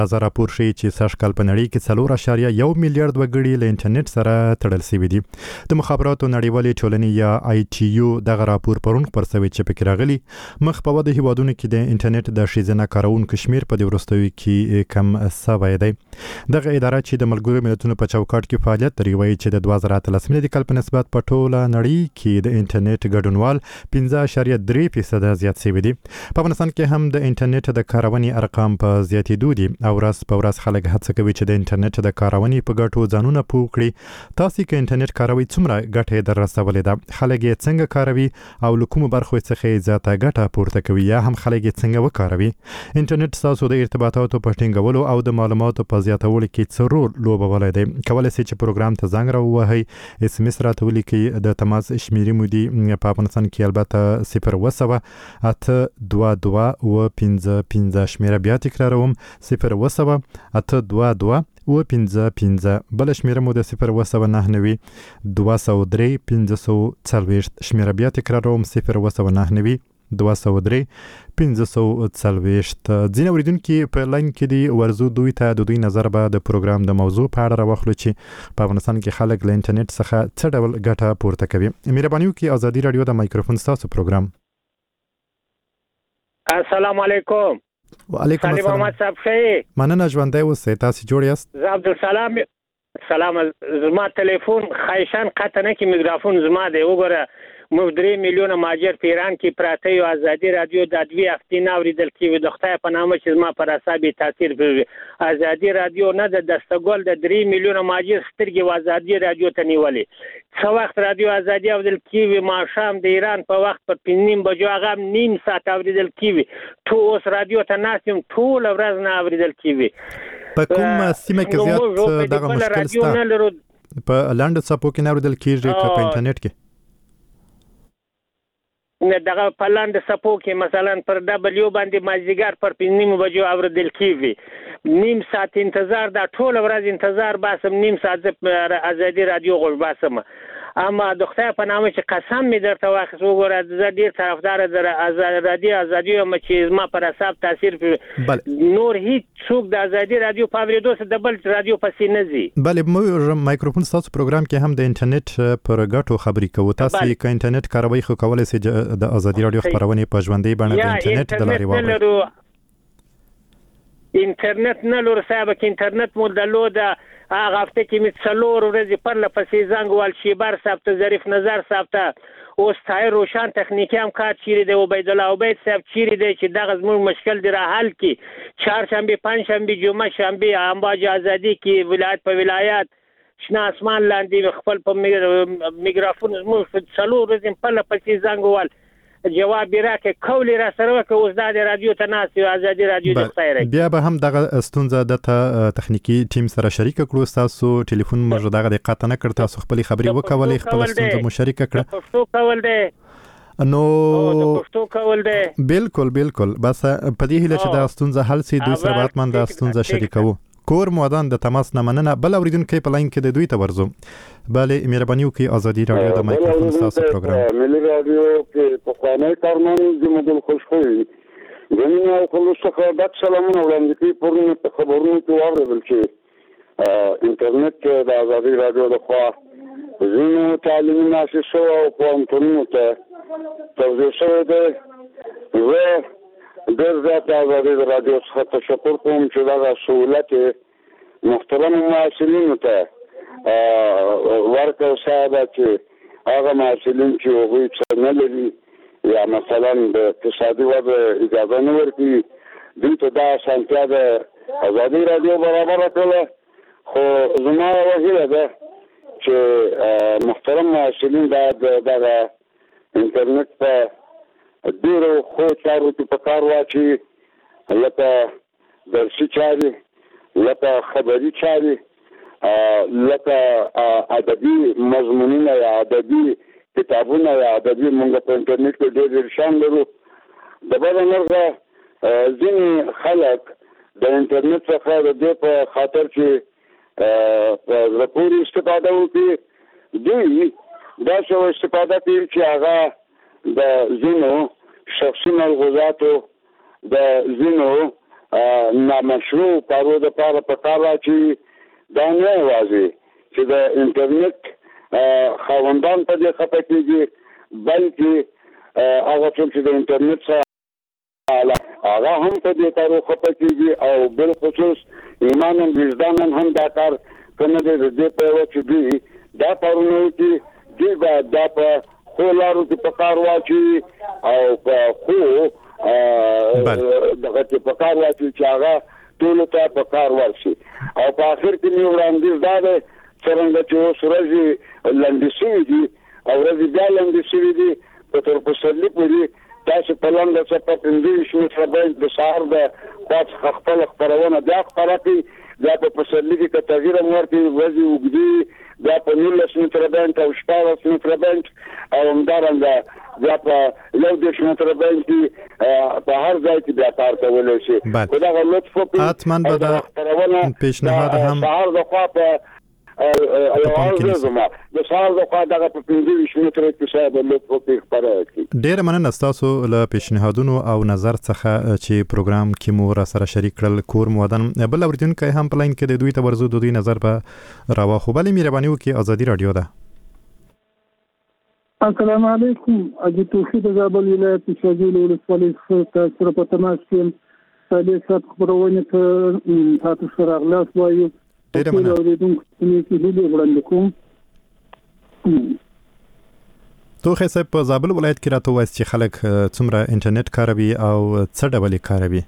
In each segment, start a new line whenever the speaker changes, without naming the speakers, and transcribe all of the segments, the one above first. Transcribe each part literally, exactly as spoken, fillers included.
تازه راپور ښیي چې سږ کال په نړۍ کې څلور اعشاریه یو میلیارډ وګړي له انټرنیټ سره تړل شوي دي. د مخابراتو نړیوالې ټولنې یا آی ټي یو دغه راپور پرون خپور شوی چې پکې راغلي مخ په وده هیوادونو کې د انټرنیټ د ښځینه کارونکو شمیر په دې وروستیو کې کم شوی دی. دغه اداره چې د ملګرو ملتونو په چوکاټ کې فعالیت لري وایي چې د دوه زره اتلس میلادي کال په نسبت په ټوله نړۍ کې د انټرنیټ ګډونوال پنځه اعشاریه درې فیصد زیات شوي دي. په افغانستان کې هم د انټرنیټ د کارونې ارقام په زیاتېدو دي او ورځ په ورځ خلک هڅه کوي چې د انټرنیټ د کارونې په ګټو ځانونه پوه کړي. تاسو کې انټرنیټ کاروي څومره ګټه در رسولې ده؟ خلک یې څنګه کاروي او له کومو برخو څخه زیاته ګټه پورته کوي یا هم خلک یې څنګه وکاروي؟ انټرنیټ تاسو د ارتباطاتو په ټینګولو او د معلوماتو په زیاتولو کې څه رول لوبولی دی؟ کولی شئ چې پروګرام ته زنګ راووهئ، اس ام اس راته ولیکئ. د تماس شمیرې مو دي په افغانستان کې البته صفر اوه سوه اته دوه دوه اوه پنځه پنځه شمیره بیا تکراروم صفر اوه سوه اته دوه دوه اوه پنځه پنځه. بل شمیره مو د صفر اوه سوه نهه نوي دوه سوه درې پنځه سوه څلوېښت شمیره بیا تکراروم صفر اوه سوه نهه نوي دوه سوه درې پنځه سوه څلوېښت. ځینې اورېدونکي په لاین کې دي، ورزو دوی ته د دوی نظر به د پروګرام د موضوع په اړه راواخلو چې په افغانستان کې خلک له انټرنیټ څخه څه ډول ګټه پورته کوي. مهرباني وکړئ ازادي راډیو د مایکروفون ستاسو پروګرام.
السلام علیکم.
وعلیکم السلام.
سلام محمد صاحب خیر.
مننه ژوندی اوسئ، تاسو جوړ یاست؟
زه عبدالسلام. سلام. زما تلیفون خایشان قطع نه کې میکروفون زما دی. وګوره موږ درې میلیونه ماجر په ایران کې پراته یو. ازادي رادیو د دوی هفتې نه اورېدل کېږي. د خدای په نامه چې زما پر اعصاب تاثیر کوي. ازادي رادیو نه د دستګل د درې میلیونه ماجر سترګې و ازادي رادیو ته نیولې. څه وخت رادیو ازادي اورېدل کېږي؟ ماښام د ایران په وخت په پنځه نیم بجو هغه نیم ساعت اورېدل کېږي. ټول اوس رادیو ته ناست یم، ټوله ورځ نه اورېدل کېږي.
په کوم سیمه کې زیات دغه مشکل شته؟ په لنډ څپو کې نه اورېدل کېږي که په انټرنیټ کې؟
نه، دغه په لاندې سپو کې مثلا پر ډبلیو باندې مازدیګر پر پنځه نیمو بجو اورېدل کېږي. نیم ساعت انتظار، دا ټوله ورځ انتظار باسم، نیم ساعت ازادي رادیو غوږ باسم. اما د خدای په نامه چې قسم مې درته واخیست، وګوره زه ډېر طرفدار د ازادي ازادي یم چې زما پر اعصاب تاثیر کوي. نور هیڅ څوک د ازادي رادیو په اورېدو سره د بل رادیو پسې نه ځي.
بلې موږ مایکروفون ستاسو پروګرام کې هم د انټرنیټ پر ګټو خبرې کوو. تاسو که انټرنیټ کاروئ خو کولی شئ د ازادي رادیو خبرونه په ژوندۍ بڼه د انټرنیټ د لارې واورئ.
انټرنیټ نه لور صاحب کې انټرنیټ مو درلوده. هغه هفته کې مې څلور ورځې پرله پسې زنګ وال شیبر صاحب ته، ظریف نظر صاحب ته، اوس طاهر روشن تخنیکي همکار چیرې دی، عبید الله عبید صاحب چیرې دی چې دغه زموږ مشکل دی را حل کړي. چهارشنبې پنجشنبې جمعه شنبې امواج ازادي کې ولایت په ولایت شنه اسمان لاندې خپل په میکروفون زموږ څلور ورځې پرله پسې زنګ وال جواب راکې کولی را سره وکړه. اوس دا د رادیو ته ناست یو، ازادي رادیو د خیر.
بیا به هم دغه ستونزه د تخنیکي ټیم سره شریک کړو. تاسو ټلیفون موږ دغه د قطع نه کړ، تاسو خپل خبري وکولای، خپل ستونزه مو شریک کړه.
پښتو کول دی
نو
پښتو کول دی.
بالکل بالکل. بس په دې هیله چې دا ستونزه حل سي، دوی سره به من دا ستونزه شریکو. کور مودان د تماس نه مننه. بل اوریدونکو په لاین کې د دوی ته ورزو. بلې مهرباني وکړئ ازادي رادیو د مایکروفون تاسو پروګرام.
ملي رادیو کې په قانوني کارمن زموږ خوشخوي غوښنه او خلک څخه د سلامونه وړاندې کوي. پرونه په خبرونو کې واورېدل چې انټرنیټ کې د ازادي رادیو د خوا زموږ تعلیمي مؤسسو او پوهنتونونو ته توضیح شوی دی. زه ډېر زیات ازادي رادیو څخه تشکر کوم چې دا سهولت محترم محصلینو ته ورکړ صاحب چې هغه محصلین چې هغوی څه نه لري یا مثلا د اقتصادي وضع اجازه نه ورکوي، دوی ته دا اسانتیا د ازادي رادیو برابره کړله. خو زما یوه هیله ده چې محترم محصلین باید دغه انټرنیټ په ډېرو ښو چارو کې په کار واچوي، لکه درسي چارې، لکه خبري چارې، لکه ادبي مضمونونه یا ادبي کتابونه یا ادبي موږ په انټرنیټ کې ډېر ډېر شان لرو. د بله مرغه ځینې خلک د انټرنیټ څخه د دې په خاطر چې په زړه پورې استفاده وکړي، دوی داسې یوه استفاده کوي چې هغه د ځینو شخصي ملغوظاتو، د ځینو نامشروع کارو د پاره په کار راځي دا نه وایي چې د انټرنیټ خوندان په دې خپه کېږي بلکې هغه چې د انټرنیټ سره هغه هم په دې کارو خپه کېږي او بل خصوص ایمان او وجدان هم دا کار کنه دې په وخت کې دا پرونه کې دی دا په خو لارو کې په کار واچي او په خو دغه چې په کار واچي چې هغه ټول ته په کار ورشي او په اخر کې نو وړاندیز دا ده څنګه چې اوس ورځي لاندې شوي دي او ورځي بیا لاندې شوي دي په تر پسرلي پورې تاسو په لاندې څه په پنځه شمېره باندې د سهار د خاص خپل خبرونه بیا خبره کوي دا په پسرلي کې تغییر ورته ورځي وګړي دا په نولس متره باندې او شپږ متره باندې او همدارنګه دا په یو دېرش متره باندې په هر ځای کې بیا کار کولای شي خو دا لطف وکړئ
اتمن به دا پیشنهاد هم
سهار د خوا په او زما د سهار د خوا دغه په پنځه متره کې صاحب لطف وکړئ خبره کړئ.
ډېر مننه تاسو له پیشنهادونو او نظر څخه چې پروګرام کې مو را سره شریک کړل کور مودن بل اوریدونکو هم په لاین کې د دوی تورزو د دوی نظر په راواخو بلې مهرباني وکړئ ازادي رادیو ده.
السلام علیکم اجي توحید زابل ولایت شاجول ولسوالۍ سره په تماس کې د سات خبرونه ته تاسو سره اغلاس وایو
ډېر مننه
اوریدونکو کې دې وړاندې کوم.
توخه صاحب په زابل ولایت کې راته وایي چې خلک څومره انټرنیټ کاروي او څه ډول کاروي؟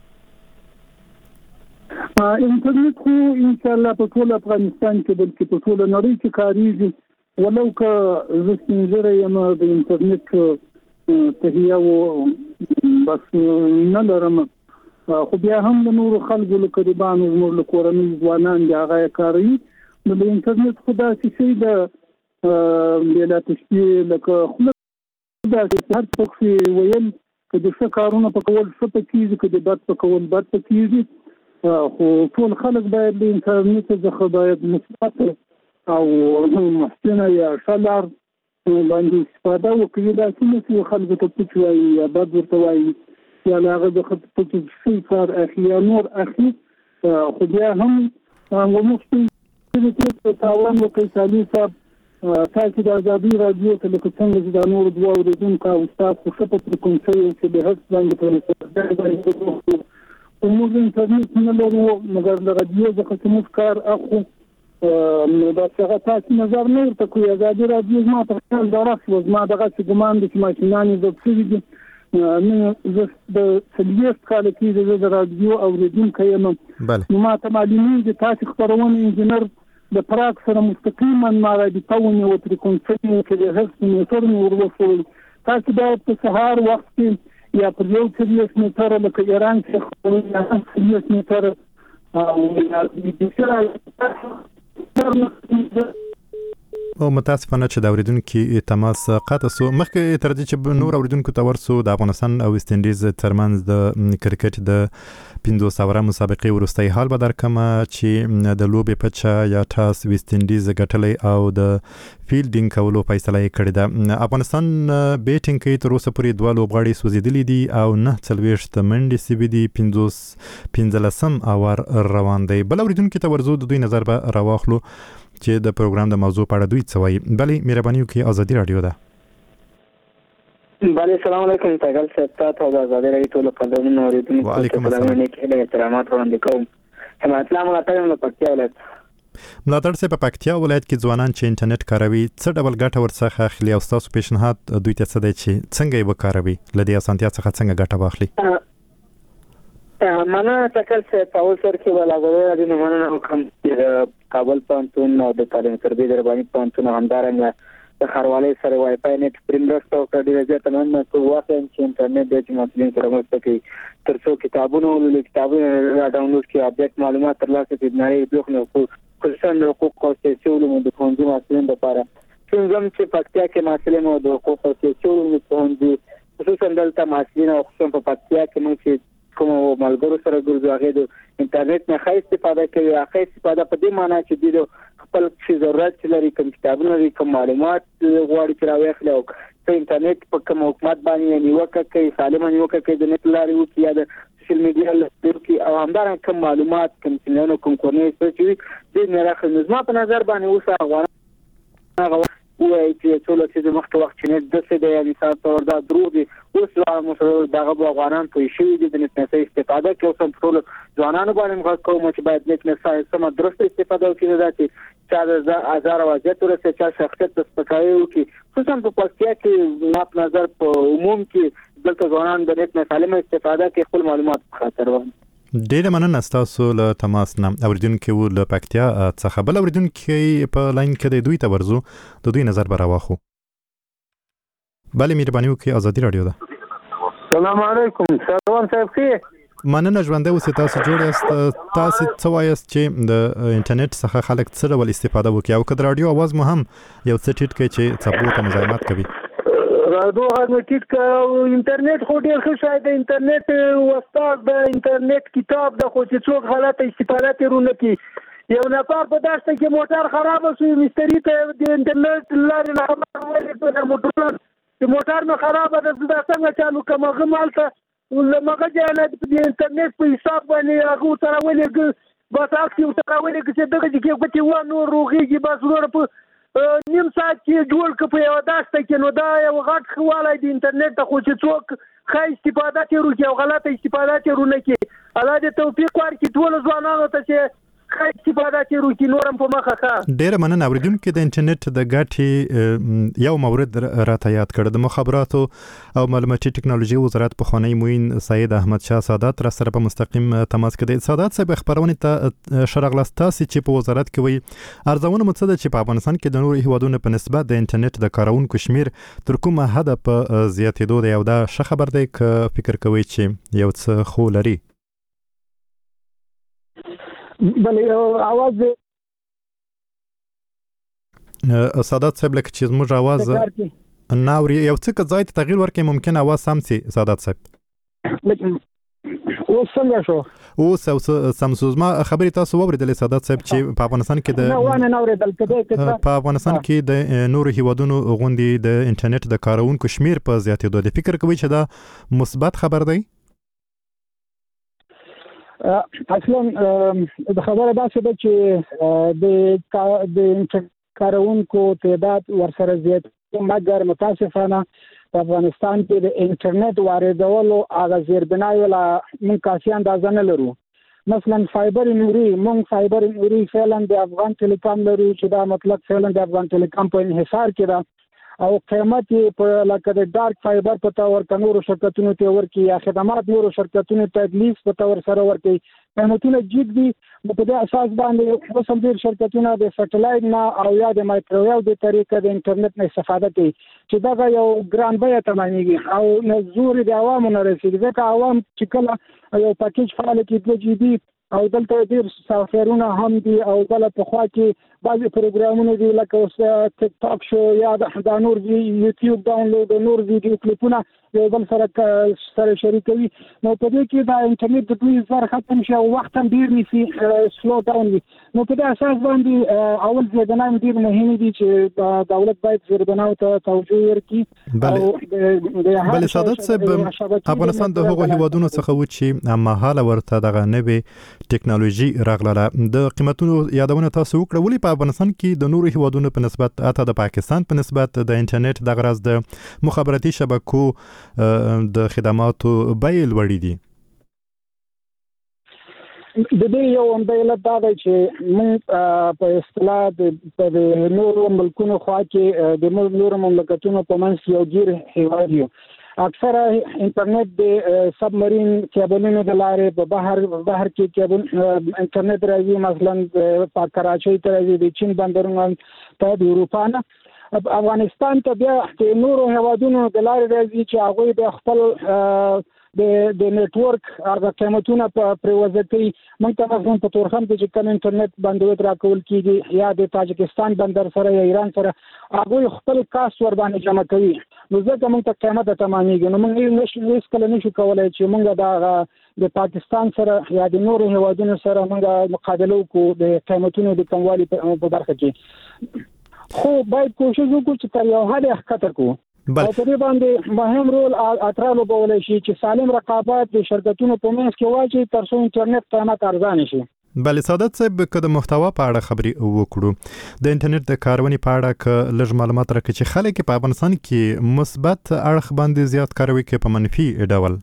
انټرنیټ خو ان شاء الله په ټول افغانستان کې بلکې په ټول نړۍ کې کاریږي ولو که زه څنګه یم د انټرنیټ تهیه و بس نه لرم خو بیا هم د نورو خلکو له قریبانو زموږ له کورنۍ ځوانان د هغه کاروي نو د انټرنیټ خو داسې شی ده بلا تشبیه لکه خو داسې هر څوک ویل که د ښه کارونه په کول ښه پکېږي که د بد په کول بد پکېږي خو ټول خلک باید د انټرنیټ څخه باید مثبت او محسنه یا ښه لار باندې استفاده وکړي داسې نه چې خلکو ته پوچ وایي یا بد ورته وایي یا هغه د خپل څه کار اخلي یا نور اخلي خو بیا هم وموږ چې تاوان وکړي سالي صاحب تاسو د ازادي رادیو ته لکه څنګه چې د نور دوه اوریدونکو او استاد خو څه په کوم څه چې به هڅه باندې کوي موږ انټرنیټ نه لرو مګر د رادیو څخه موږ کار اخو نو دا څنګه تاسو نظر نه ورته کوي ازادي رادیو ما په خپل درس و ما دغه څه ګمان دي چې ماشینانې د څه دي نو زه د سلیت کال کې د رادیو اوریدونکو یم نو ما ته معلومه دي تاسو خبرونه انجنیر د پراک سره مستقیما ما را دي تاونی او تر کوم څه کې د هڅې موټر نور وصول تاسو باید په سهار وخت کې یا پر یو څلوېښت متره لکه ایران کې خپلونه څلوېښت متره او
او متاسفانه چې د اوریدونکو تماس قطع سو مخکې تر دې چې نور اوریدونکو ته ورسو د افغانستان او ویسټ انډیز ترمنځ د کرکټ د پنځوس اوره مسابقې وروستۍ حال به درکم چې د لوبې پچا یا ټاس ویسټ انډیز ګټلې او د فیلډینګ کولو فیصله یې کړې ده. افغانستان بیټینګ کوي تر اوسه پورې دوه لوبغاړي سوځېدلي دي او نه څلوېښت منډې سوي دي پنځوس پنځلسم اور روان دی. بل اوریدونکو ته ورزو د دوی نظر به راواخلو چې د پروګرام د موضوع په اړه دوی څه وایي. بلې مهرباني وکړئ ازادي رادیو ده.
بله السلام علیکم تاګل صاحب تاسو د ازادي رادیو ټول قدرمنو اوریدونکو
وعلیکم السلام
له احترامات وړاندې کوم. همت الله ملاتړ له پکتیا ولایت
ملاتړ سه په پکتیا ولایت کې ځوانان چې انټرنیټ کاروي څه ډول ګټه ورڅخه اخلي او تاسو پیشنهاد دوی ته څه دی چې څنګه یې وکاروي لدی اسانتیا څخه څنګه ګټه واخلي؟
مانا تاګل صاحب په اول سر کې ولاغوي د مننه وکم کابل پانتون او د تعلیم تربیه درباني پانتون همدارنګه د خاروالۍ سره وای فای نت پرینټرز او کډی زیات نن کو واقع چې انټرنیټ د مسلمان سره مرسته کوي ترڅو کتابونه او کتابونه را ډاونلوډ کړي اپډیټ معلومات ترلاسه کړي نه یې دوه نو خصوصا د حقوق او سیاسي علومو د پوهنځي مسلمان لپاره څنګه چې پکتیا کې مسلمان او د حقوق او سیاسي علومو پوهنځي خصوصا دلته مسلمان او خصوصا په پکتیا کې موږ کوم ملګرو سره ګرځو هغه د انټرنیټ نه ښه استفاده کوي هغه استفاده په دې معنی چې د خپل څه ضرورت لري کوم کتابونه لري کوم معلومات غواړي چې راوخلي او په انټرنیټ په کوم حکومت باندې نیوکه کوي سالمه نیوکه کوي د نت لارې وکړي د سوشل میډیا لپاره کې او همدارنګه کوم معلومات کوم څنګه کوم کورنۍ چې دې نه راخل نظم په نظر باندې اوس هغه هغه وایي چې ټول چې د مخکې وخت چې د څه د مثال تور دا دروغ دي اوس لا مسله دغه افغانان په شي د نت نه استفاده کوي او ټول ځوانانو باندې موږ کوم چې باید نت نه سم درست استفاده وکړي دا چې دا هزار واجب ورته چې شخصیت د سپکایو کې خصوصا په پاکستان کې ناپ نظر په عموم کې دلته ځوانان د نت نه سالم استفاده کوي خپل معلومات خاطر وایي.
ډېر مننه تاسو له تماس نه اوریدونکو و له پکتیا څخه بل اوریدونکو په لاین کې د دوی ته ورزو د دوی نظر براواخو. بله مهرباني وکړئ ازادي رادیو ده.
السلام علیکم سروان صاحب کې
مننه ژوندې اوسئ تاسو جوړ یاست. تاسو څه وایاست چې د انټرنیټ څخه خلک څه ډول استفاده وکړي او که د رادیو اواز مو هم یو څه ټیټ کړي چې څپو ته مزاحمت کوي؟
رادیو هغه ټیټ کړه انټرنیټ خو ډیر ښه شای د انټرنیټ واسطه د انټرنیټ کتاب د خو چې څوک غلطه استفاده کوي کی یو نفر په داسته کې موټر خراب شو مستری ته د انټرنیټ لارې نه خبر د موټر د موټر نه خراب ده د څنګه چالو کوم غمالته ولمغه جاله د انټرنیټ په حساب باندې هغه سره ولې بس اکتیو سره ولې چې دغه کې کوتي و نو روغيږي بس ور په نیم ساعت کې جوړ ک په یو داسته کې نو دا یو غټ خواله د انټرنیټ ته خو چې څوک خای استفاده کوي او غلطه استفاده کوي نه کې الله دې توفیق ورکړي ټول ځوانانو ته چې خای استفاده کوي چې نورم په مخه ښه.
ډېر مننه اوریدونکو د انټرنیټ د ګټې یو مورد راته یاد کړ. د مخابراتو او معلوماتي ټکنالوژي وزارت په خونی موین سید احمد شاه سادات را سره په مستقیم تماس کې دی. سادات صاحب خبرونه ته شرغلستاسي چې په وزارت کې وي ارزونه متصد چې په افغانستان کې د نورو هیوادونو په نسبت د انټرنیټ د کارونکو شمیر تر کومه حد په زیاتېدو دی او دا ښه خبر دی که فکر کوي چې یو څه خو لري؟
بله اواز
سادات صاحب لکه چې زموږ اواز ناوري یو څه که ځای ته تغییر ورکړي ممکن اواز سم سي سادات صاحب.
اوس څنګه شو؟
اوس او سمسوزما خبرې تاسو واوریدلې سادات صاحب چې په افغانستان کې د
نه وانه اوریدل کده
په افغانستان کې د نورو هیوادونو غونډې د انټرنیټ د کارونکو شمیر په زیاتېدو دی. فکر کوي چې دا مثبت خبر دی؟
اصلا د خبره داسې ده چې د د کارونکو تعداد ورسره زیات مګر متاسفانه په افغانستان کې د انټرنیټ واردولو هغه زیربنای ولا موږ کافي اندازه نه لرو. مثلا فایبر نوري موږ فایبر نوري فعلا د افغان ټلیکام لرو چې دا مطلب فعلا د افغان ټلیکام په انحصار کې ده او قیمت په لکه د ډارک فایبر په تور کنورو شرکتونو ته ورکی یا خدمات نورو شرکتونو ته لیز په تور سره ورکی قیمتونه جګ دي. په دې اساس باندې اوس هم ډېر شرکتونه د سټلایټ نه او یا د مایکروویو د طریقې د انټرنیټ نه استفاده کوي چې دا یو ګران بیه تمامېږي او نزور د عوامو نه رسیږي ځکه عوام چې کله یو پاکیج فعال کې دوه جی بي او دلته ډېر سافټویرونه هم دي او بل په خوا کې بعضي پروګرامونه دي لکه اوس ټیک ټاک شو یا د نور دی یوټیوب ډاونلوډ نور ویډیو کلیپونه یو بل سره سره شریکوي. نو په دې کې د انټرنیټ د دوی زر ختم شي او وخت هم ډېر نیسي سلو ډاون وي. نو په دې اساس باندې اول زیربناوې ډېر مهم دي چې دولت باید زیربناو ته توجه ورکړي.
بله سادات صاحب افغانستان د هغو هیوادونو څخه و چې مهاله ورته دغه نوې ټکنالوژي راغله. د قیمتونو یادونه تاسو وکړه ولې په افغانستان کې د نورو هیوادونو په نسبت اته د پاکستان په نسبت د انټرنیټ دغه راز د مخابراتي شبکو د خدماتو بیې لوړې دي؟
د دې یو علت دا دی چې موږ په اصطلاح د نورو ملکونو خوا کې د نورو مملکتونو په منځ کې یو ګیر هیواد یو. اکثره انټرنیټ د سبمرین کیبلونو د لارې په بهر بهر کې کیبل انټرنیټ راځي مثلا په کراچۍ ته راځي د چین بندرونو ته د اروپا نه افغانستان ته بیا د نورو هیوادونو د لارې راځي چې هغوی د خپل د د نتورک هغه قیمتونه په پریوزه کوي. موږ ته مثلا په تورخم کې چې کوم انټرنیټ بندویت راکول کیږي یا د تاجکستان بندر سره یا ایران سره هغوی خپل کاست ور باندې جمع کوي نو ځکه موږ ته قیمت تمامېږي. نو موږ نشو هیڅ کله نشو کولای چې موږ دا د پاکستان سره یا د نورو هیوادونو سره موږ مقابله وکړو د قیمتونو د کموالي په برخه کې. خو باید کوشش وکړو چې تر یو حد ښکته کړو. او په دې باندې مهم رول اترالو بولای شي چې سالم رقابت د شرکتونو په منځ کې واچي تر څو انټرنیټ قیمت ارزانه شي.
بله سعادت صاحب که د محتوا په اړه خبرې وکړو د انټرنیټ د کارونې په اړه که لږ معلومات راکړي چې خلک په افغانستان کې مثبت اړخ باندې زیات کاروي کې په منفي ډول؟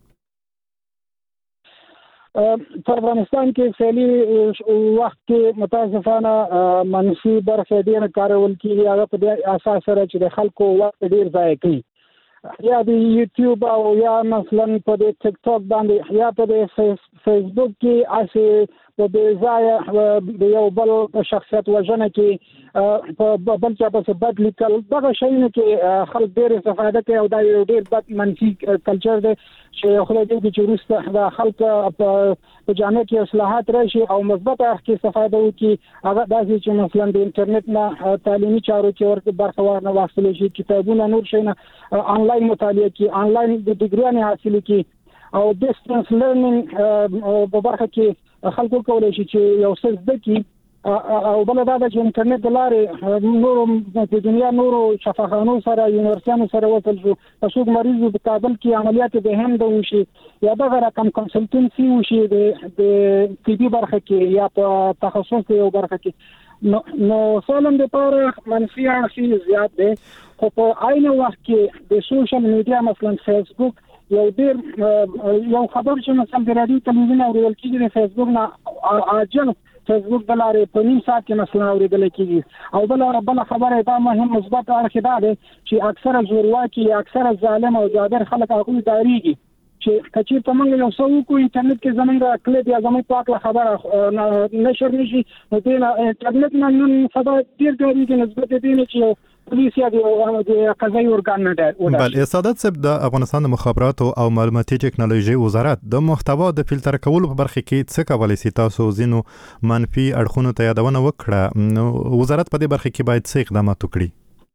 په افغانستان کې فعلي وخت کې متاسفانه منفي برخه ډېر کارول کیږي هغه په دې اساس سره چې د خلکو وخت ډېر ضایع کوي یا د یوټیوب او یا مثلا په د ټیک ټاک باندې یا په د فیسبوک کې اسې په دې ځای د یو بل شخصیت وژنه کې په بل چا په بد لیکل دغه شیونه کې خلک ډېر استفاده کوي او دا یو ډېر بد منفي کلچر دی چې خو دې چې وروسته د خلک په جامعه کې اصلاحات راشي او مثبت اړخ استفاده وکړي هغه داسې چې مثلا د انټرنیټ نه تعلیمي چارو کې ورته برخه ورنه واخلي شي کتابونه نور شي نه آنلاین مطالعه کې آنلاین د ډیګریانې حاصل کې او ډیسټنس لرنینګ په برخه کې خلکو کولای شي چې یو څه زده کړي او بل دا چې انټرنیټ د لارې نور د دنیا نورو شفاخانو سره یونیورسيانو سره وصل شو تاسو مریض په کابل کې عملیات به هم د وشي یا د رقم کنسلټنسي وشي د طبي برخه کې یا په تخصص یو برخه کې نو نو سالم د پاره منفي اړخ زیات دي خو په عین وخت کې د سوشل میډیا مثلا فیسبوک یو ډیر یو خبر چې مثلا د رادیو تلویزیون اورېدل کېږي د فیسبوک نه اجل فیسبوک د لارې په نیم ساعت کې مثلا اورېدل کېږي او بل بل خبره دا مهم مثبت اړخ دا دی چې اکثره زورواکي اکثره ظالم او جابر خلک هغه داریږي چې کچیر ته موږ یو څو کو انټرنیټ کې زمونږ کلیپ یا زموږ پاک خبره نشر نشي نو د انټرنیټ نه نن سبا ډیر داریږي نسبت دې چې پولیس یا د قضایي ارګان نه ده.
بل سعادت صاحب د افغانستان د مخابراتو او معلوماتي ټکنالوژي وزارت د محتوا د فلټر کولو په برخه کې څه کولای شي تاسو زینو منفي اړخونو ته یادونه وکړه نو وزارت په دې برخه کې باید څه اقدامات وکړي؟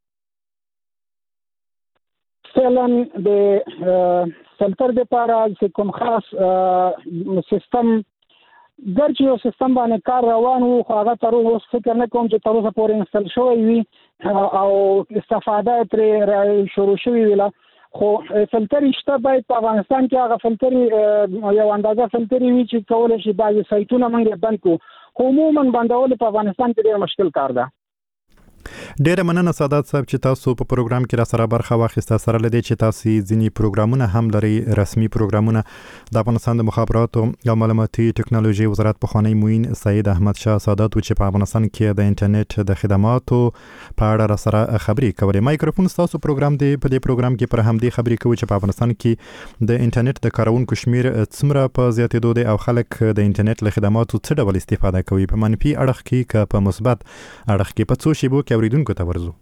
فعلا د فلټر لپاره چې کوم خاص سیستم ګرځي یو سیستم باندې کار روان وو خو هغه تر اوسه فکر نه کوم چې تر اوسه پورې انسټال شوی وي او استفاده ترې شروع شوی ویلا خو فلټر شته باید په افغانستان کې هغه فلټر یو اندازه فلټر وي چې کولای شي بعضي سایتونه موږ بند کړو عموما بندول په افغانستان کې ډېر مشکل کار ده.
ډیره مننه سعادت صاحب چې تاسو په پروګرام کې را سره برخه واخیسته سره لدی چې تاسو ځینی پروګرامونه هم لري رسمي پروګرامونه د افغانستان د مخابراتو او معلوماتي ټکنالوژي وزارت په خاني موین سید احمد شاه سادات چې په افغانستان کې د انټرنیټ د خدماتو په اړه را سره خبرې کولې. مایکروفون تاسو پروګرام دی په دې پروګرام کې پر هم دی خبرې کوي چې په افغانستان کې د انټرنیټ د کارونکو شمیر څومره په زیاتېدو دی او خلک د انټرنیټ له خدماتو څه ډول استفاده کوي په منفي اړخ کې که په مثبت اړخ کې په څو شیبو کې اوریدونکو ته ورزو.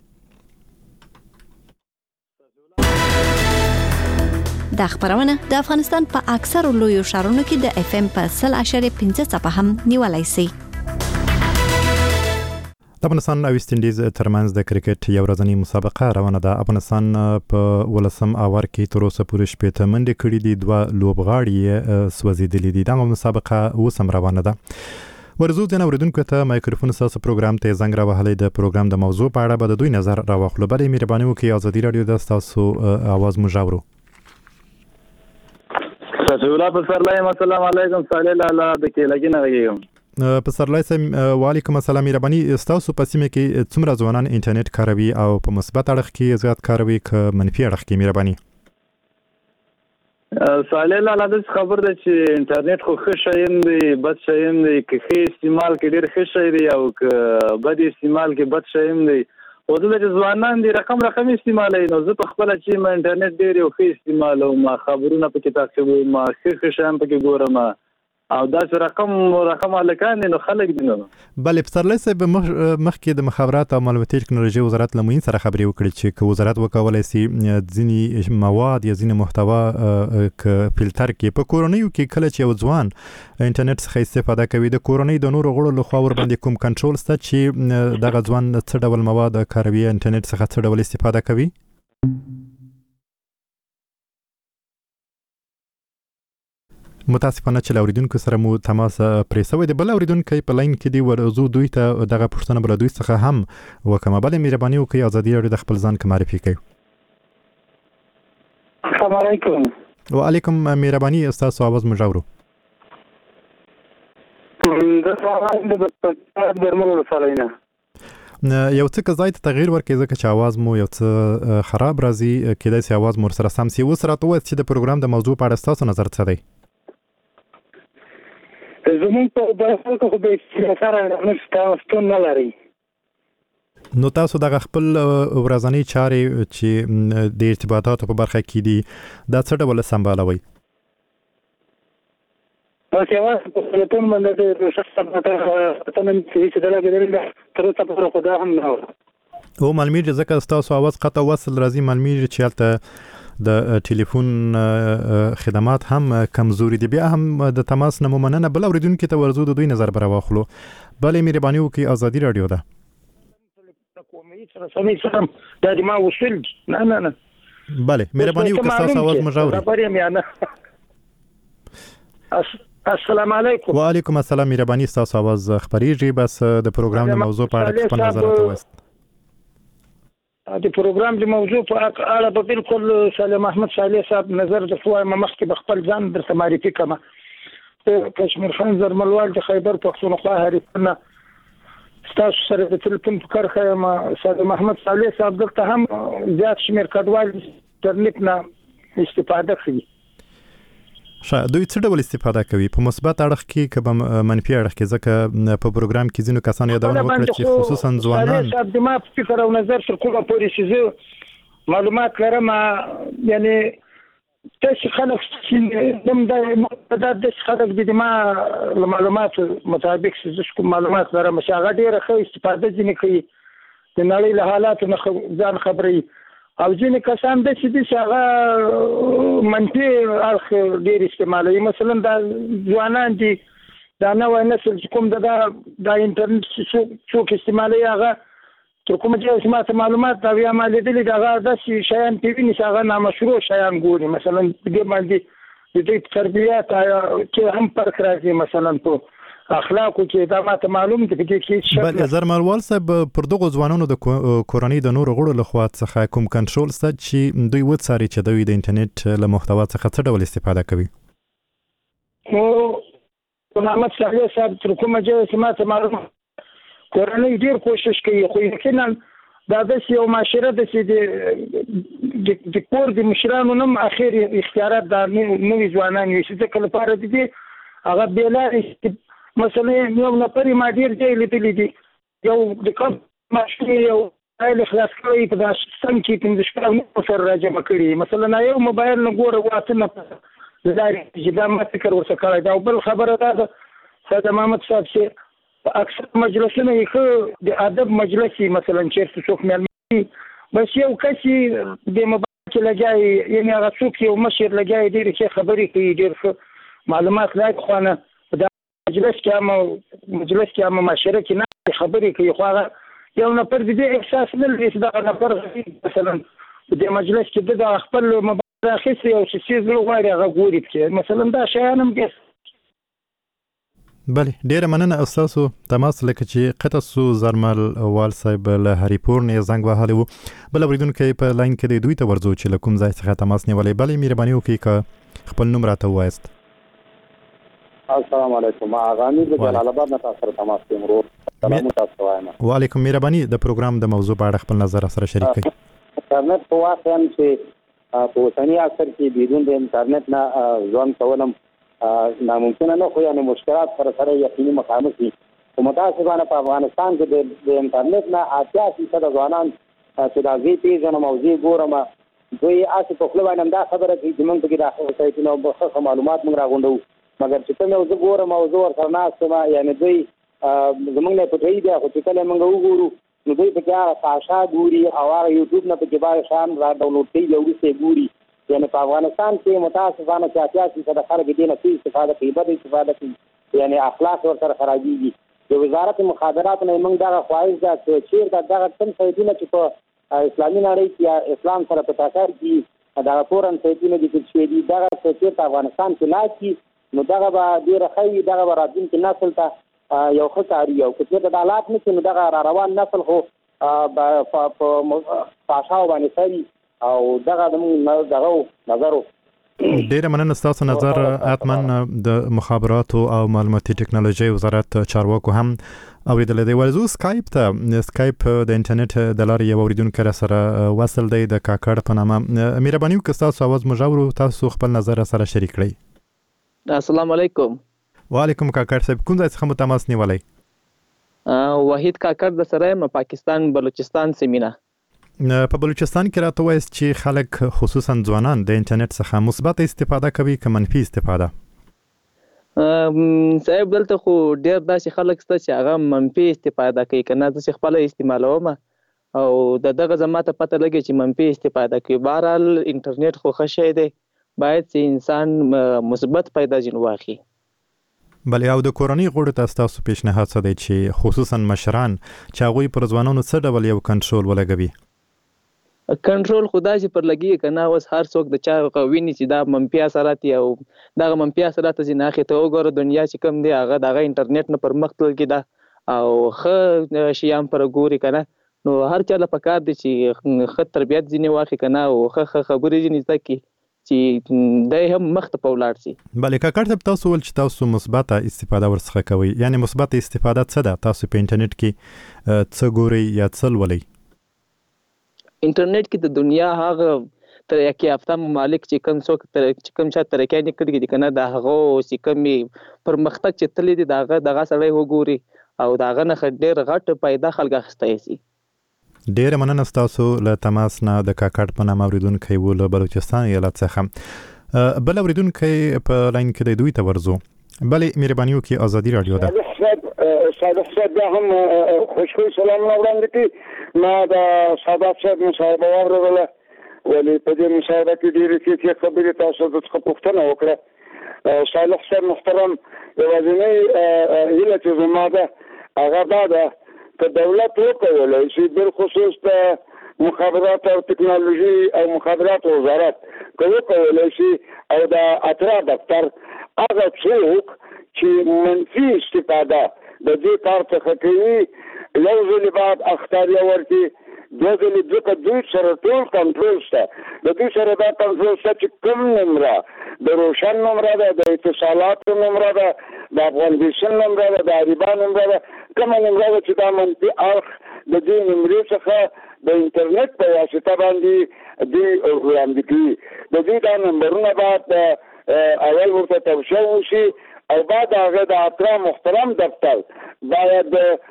دا خبرونه د افغانستان په اکثرو لویو ښارونو کې د اف ام په صفر اشاریه پنځه څپه هم نیولای شي.
د افغانستان او ویسټ انډیز ترمنځ د کرکټ یو ورځنی مسابقه روانه ده. افغانستان په ولسم اوور کې تر اوسه پورې شپږ منډې کړې دي، دوه لوبغاړي سوځېدلي دي. دا مسابقه اوس هم روانه ده. ورزو د اوریدونکو ته مایکروفون تاسو پروګرام ته زنګ راوهلې د پروګرام د موضوع په اړه به د دوی نظر راوخلو. بلې مهرباني وکړئ ازادي رادیو د تاسو आवाज مجاورو.
سلام پسرلای السلام علیکم صلی الله علیه د کې لګینه غږیږم.
پسرلای سم وعلیکم السلام. مهرباني تاسو په سیمه کې څومره ځوانان انټرنیټ کاروي او په مثبت اړخ کې زیات کاروي که منفي اړخ کې؟ مهرباني
صالح الله د خبر ده چې انټرنیټ خو ښه شاین دی بد شاین دی که ښه استعمال کې ډېر ښه شای دی او که بد استعمال کې بد شاین دی. او د ځوانان دی رقم رقم استعمالوي نو زه په خپله چې ما انټرنیټ ډېر یو ښه استعمالوم، ما خبرونه پکې تعقیبوم، ما ښه ښه شیان پکې ګورم او داسې رقم رقم هلکان دي نو خلک دي. نو
بلې پسرلی صاحب مخکې د مخابرات او معلوماتي ټکنالوژي وزارت له معین سره خبرې وکړې چې که وزارت وکولی سي ځینې مواد یا ځینې محتوا که فلټر کړي. په کورنیو کې کله چې یو ځوان انټرنیټ څخه استفاده کوي د کورنۍ د نورو غړو لخوا ورباندې کوم کنټرول شته چې دغه ځوان څه ډول مواد کاروي، انټرنیټ څخه څه ډول استفاده کوي؟ متاسفانه چې اوریدونکو سره مو تماس پرې شوی دی. بل اوریدونکو په لاین کې دی ورزو دوی ته دغه پوښتنه بل دوی څخه هم وکم. بل مهرباني وکړئ ازادي رادیو د خپل ځان معرفي کړئ.
السلام علیکم.
وعلیکم مهرباني تاسو आवाज مجاورو.
د سوال د درملو لپاره نه
یو څه کزای ته تغییر ورکړي ځکه چې आवाज مو یو څه خراب راځي کېدای شي आवाज مو سره سم سي. اوس راته وایي چې د پروګرام د موضوع په اړه تاسو نظر څه دی؟
زموږ په برخه کې به سره نشته نه لري.
نو تاسو د خپل ورځنی چارې چې د ارتباطاتو په برخه کې دي دا څه ډول سمبالوي؟
بس یوازې په تلیفون باندې د شخص په تنه چې دا لګیدل تر اوسه په خدا هم نه
او معلومیږي ځکه تاسو आवाज قطع وصل راځي. معلومیږي چې هلته د ټلیفون خدمات هم کمزوري دي. بیا هم د تماس نه مننه. بل اوریدونکو ته ورزو د دوی نظر بر واخلو. بلې مهرباني وکړئ. ازادي رادیو ده.
سمي سلام دا دي ما وصل نه نه نه
بله مهرباني وکړئ. تاسو आवाज مجاوري.
خبرې مې نه السلام علیکم.
وعلیکم السلام. مهرباني تاسو आवाज خبريږي. بس د پروګرام د موضوع په اړه خپل نظر راوست.
د پروګرام د موضوع په اړه به بالکل سلام احمد صالح صاحب نظر د فوای مخکې بخپل ځان درته معرفي کما کشمیر خان زرملوال د خیبر پښتونخوا هریپنه تاسو سره د ټلیفون په کارخه ما سلام احمد صالح صاحب دلته هم زیات شمیر کډوال انټرنیټ نه استفاده کوي.
ښه دوی څه ډول استفاده کوي؟ په مثبت اړخ کې که په منفي اړخ کې؟ ځکه په پروګرام کې ځینو کسانو یادونه وکړه چې خصوصا ځوانان
صاحب د ما فکر او نظر تر کومه پورې چې معلومات لرم یعنی تاسو خلک چې دم د د خلک د ما معلومات مطابق چې کوم معلومات لرم چې هغه ډیره ښه استفاده ځینې کوي د نړۍ له حالاتو نه ځان خبري او ځینې کسان د چې هغه منفي اړخ ډیر استعمالوي. مثلا دا ځوانان دي دا نوی نسل چې کوم د د انټرنیټ څوک استعمالوي هغه تر کومه چې ما ته معلومات دا بیا ما لیدلي دا هغه داسې شیان پې ویني چې هغه نامشروع شیان ګوري. مثلا دې باندې د دوی تربیات کې هم فرق راځي. مثلا په اخلاقو کې دا ماته معلوم دي چې
بل زرملوال صاحب پر دغه ځوانانو د کورنۍ د نورو غړو لخوا څخه کوم کنټرول سته چې دوی وڅاري چې دوی د انټرنیټ له محتوا څخه څه ډول استفاده کوي؟
نو محمد صالح صاحب تر کومه چې ماته معلوم کورنۍ ډیر کوشش کوي خو یقینا دا د یو معاشره د چې د کور د مشرانو نم اخر اختیارات د نوې ځوانان وي چې کله لپاره دي هغه بیلاري. مثلا یو نفر ما ډیر ځای لیدلی دي یو د کوم ماشین یو فایل خلاص کړی په داسې څنګه چې پنځه شپږ سره راجمع کړي. مثلا یو موبایل نه ګوره واته نه زاري چې دا ما فکر ورسره کړی دا. بل خبره ده ساده محمد صاحب چې اکثر مجلسونه یې د ادب مجلس مثلا چې څوک مېلمه بس یو کسي د موبایل کې لګای یعنی هغه څوک یو مشر لګای ډیر ښه خبرې کوي ډیر معلومات لایق خونه مجلس کې هم مجلس کې هم معاشره کې نه خبرې کوي خو هغه یو نفر دې احساس نه لري چې دا نفر مثلا د مجلس کې د خپل موبایل اخیستي او چې څه زړه غواړي هغه ګوري چې مثلا دا شیان هم کې.
بله ډیره مننه استاسو تماس لکه چې قطع سو زرمل وال صاحب له هریپور نه زنګ وهلی وو. بل اوریدونکو په لاین کې د دوی ته ورځو چې لکم ځای څخه تماس نیولې. بلې مهرباني وکړئ که خپل نوم راته ووایاست.
السلام علیکم. اغانی د جلال آباد نه تاسو تماس کوم ورو. سلام تاسو وایم.
وعلیکم. مهرباني د پروګرام د موضوع په اړه خپل نظر سره شریک کړئ.
انټرنیټ په واقع هم چې په اوسنی عصر کې بدون د انټرنیټ نه ځوان کولم ناممکن نه خو یعنی مشکلات پر سره یقیني مخامخ دي. په متاسفانه په افغانستان کې د انټرنیټ نه اتیا فیصد ځوانان چې د وی پی ځنه موضوع ګورم دوی اسې په خپل باندې دا خبره کوي چې موږ کې داخله سایت نو بخښه معلومات موږ راغونډو مګر چې کوم موضوع ګورم موضوع سره ناسمه یعنی دوی زمونږ نه پټوي بیا خو چې کله موږ وګورو نو دوی په هغه فاشا ګوري او هغه یوټیوب نه په کې بار شان را ډاونلوډ کوي یو څه ګوري. یعنی په افغانستان کې متاسفانه چې اتیا فیصد خلک دې نه استفاده کوي بد استفاده کوي یعنی اخلاق ورسره خرابېږي. د وزارت مخابرات نه موږ دا خواهش ده چې چیرته دغه څه سایتونه چې په اسلامي نړۍ کې اسلام سره په تاثیر کې دا پورن سایتونه دي چې دي دا چې افغانستان کې لاکي نو دغه به ډیره ښه دغه به راتلونکي نسل ته یو ښه کاري او که چېرته دا حالات نه کړي نو دغه را روان نسل خو په فاشاو باندې سري او دغه د دغه نظر
ډیره مننه ستاسو نظر اتمن د مخابراتو او معلوماتي ټکنالوژي وزارت چارواکو هم اوریدل دی. ورزو سکایپ ته سکایپ د انټرنیټ د لارې یو اوریدونکو سره وصل دی د کاکړ په نامه. مهرباني وکړئ تاسو आवाज مجاورو تاسو خپل نظر سره شریک کړئ.
السلام علیکم.
وعلیکم کاکړ صاحب کوم ځای څخه تماس نیولای؟
وحید کاکړ د سره م پاکستان بلوچستان سیمینه.
په بلوچستان کې راته وایي چې خلک خصوصا ځوانان د انټرنیټ څخه مثبت استفاده کوي که منفي استفاده؟
صاحب دلته خو ډیر داسې خلک شته چې هغه منفي استفاده کوي، که نه زه خپله استعمالوم او د دغه زما ته پته لګي چې منفي استفاده کوي. بهرحال انټرنیټ خو ښه شی دی، باید چې انسان مثبت فایده ځینې واخلي.
بلې او د کورنۍ غړو ته ستاسو پیشنهاد څه دی چې خصوصا مشران چې هغوی پر ځوانانو څه ډول یو کنټرول ولګوي؟
کنټرول خدا چې پر لګي کنه اوس هر څوک د چا قویني چې دا منفي اثرات او دغه منفي اثرات چې نه اخته وګوره دنیا چې کم دی هغه دغه انټرنیټ نه پر مخ تلګي دا او خ شیام پر ګوري کنه نو هر چا له پکار دي چې خ تربيت ځینې واخی کنه او خ خبرې ځینې ځکه چې دای هم مخ ته پولاړ شي.
بلې کاکړ ته تاسو ول چې تاسو مثبت استفاده ورڅخه کوي، یعنی مثبت استفاده څه ده؟ تاسو په انټرنیټ کې څه ګوري یا څه ولولئ؟
انټرنیټ کې د دنیا هغه ترقی یافته ممالک چې کوم څوک چې کوم چا ترقی نه کړي دي کنه د هغه چې کوم پرمختګ چې تللی دي دغه دغه سړی وګوري او دغه نه ډېر غټ پیدا خلک اخیستی شي.
ډېر مننه ستاسو له تماس نه د کاکړ په نامه اوریدونکی و له بلوچستان ایالت څخه. بل اوریدونکی په لاین کې دی دوی ته ورځو. بلې مهرباني وکړئ ازادي رادیو ده.
صادق صاحب دا هم خوشخوی سلامونه وړاندې کړي. ما د صادق صاحب مصاحبه واورېدله ولې په دې مصاحبه کې ډېرې ښې خبرې تاسو څخه پوښتنه وکړه. صالح صاحب محترم یوازینۍ هیله چې زما ده هغه دا ده که دولت وکولی شي بالخصوص د مخابرات او ټکنالوژي او مخابرات وزارت که وکولی شي او د اترا دفتر هغه څوک چې منفي استفاده د دې کار څخه کوي یو ځلې بعد اختاریه ورکړي، دوه ځلې ځکه دوی سره ټول کنټرول شته. د دوی سره دا کنټرول شته چې کوم نمره د روشن نمره ده، د اتصالاتو نمره ده، د افغانستان نمره ده، د عربا نمره ده، کومه نمره ده چې دا منفي اړخ د دې نمرې څخه د انټرنیټ په واسطه باندې دوی وړاندې کوي. د دوی دا نمبرونه باید اول ورته توشیح وشي او بعد هغه د اترا محترم دفتر باید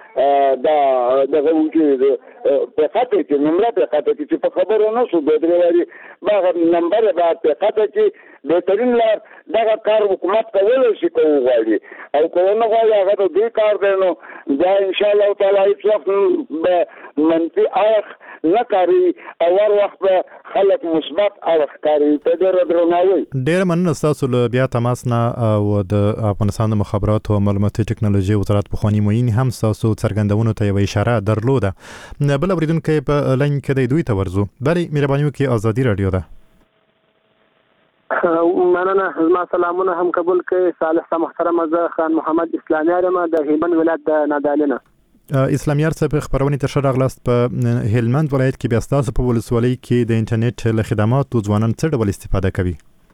دا دغه وکړي په خاطر کې نمبر په خاطر کې چې په خبرو نه شو د درېوالي باغ نمبر باید په خاطر کې بهترین لار دغه کار حکومت کولای شي کوي غواړي او کوي نه غواړي هغه د دې کار دی نو دا ان شاء الله تعالی هیڅ وخت به منفي اړخ نه کاری او هر وخت به خلک مثبت اړخ کاری. ته ډېره درناوی.
ډېره مننه ستاسو له بیا تماس نه او د افغانستان د مخابراتو او معلوماتي ټکنالوژي وزارت پخواني معین هم ستاسو څرګندونو ته یوه اشاره درلوده. بل اوریدونکی په لاین کې دی دوی ته ورځو. بلې مهرباني وکړئ ازادي رادیو ده.
مننه. زما سلامونه هم قبول کړئ. صالح صاحب محترم زه خان محمد اسلامیار یم د هلمند ولایت د نادالینه.
اسلامیار صاحب خبرونه ته ښه راغلاست. په هلمند ولایت کې بیا ستاسو په ولسوالۍ کې د انټرنیټ له خدماتو ځوانان څه ډول استفاده کوي؟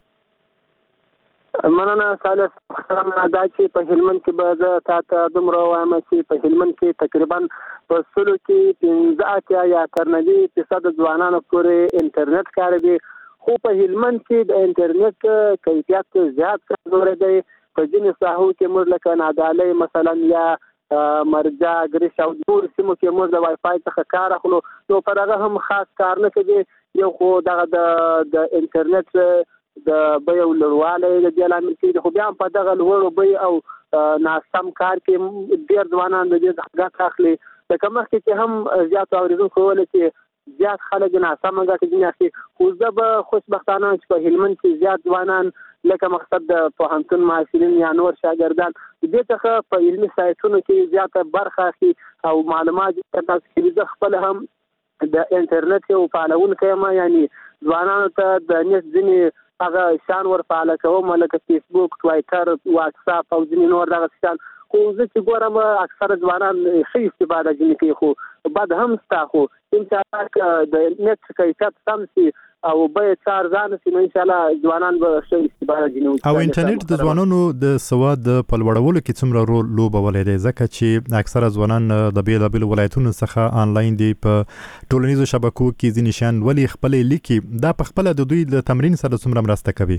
مننه صالح محترم. دا چې په هلمند کې به زه تاته دومره وایم چې په هلمند کې تقریبا په سلو کې پنځه اتیا یا تر نوي فیصد ځوانانو پورې انټرنیټ کاروي. خو په هلمند کې د انټرنیټ کیفیت زیات کمزوری دی. په ځینې ساحو کې موږ لکه نادالۍ مثلا یا مرجع ګریش او نور سیمو کې موږ د وای فای څخه کار اخلو نو پر هغه هم خاص کار نه کوي. یو خو دغه د انټرنیټ د بیو لوړوالی د دې لامل کېږي، خو بیا هم په دغه لوړو بیو او ناسم کار کې ډېر ځوانان د دې څخه ګټه اخلي. لکه مخکې چې هم زیات اورېدونکو وویل چې زیات خلک ناسمه ګټه ځینې اخلي، خو زه به خوشبختانه چې په هلمند کې زیات ځوانان لکه مقصد د پوهنتون محصلین یا نور شاګردان دې څخه په علمي سایټونو کې زیاته برخه اخلي او معلومات ترلاسه کوي. زه خپل هم د انټرنیټ یو فعالونکی یم، یعنی ځوانانو ته د نیټ ځینې هغه شیان ور فعاله کوم لکه فیسبوک، ټویټر، واټساپ او ځینې نور دغه شیان. خو زه چې ګورم اکثره ځوانان ښه استفاده ځینې کوي خو بد هم شته خو انشاءالله د نت کیفیت سم شي او به چار ځان سي نو انشاءالله ځوانان به ښه استفاده ځینې
او انټرنیټ د ځوانانو د سواد په لوړولو کې څومره رول لوبولی دی ځکه چې اکثره ځوانان د بیلابیلو ولایتونو څخه آنلاین دي په ټولنیزو شبکو کې ځینې شیان ولې خپلې لیکي دا په خپله د دوی د تمرین سره څومره مرسته کوي؟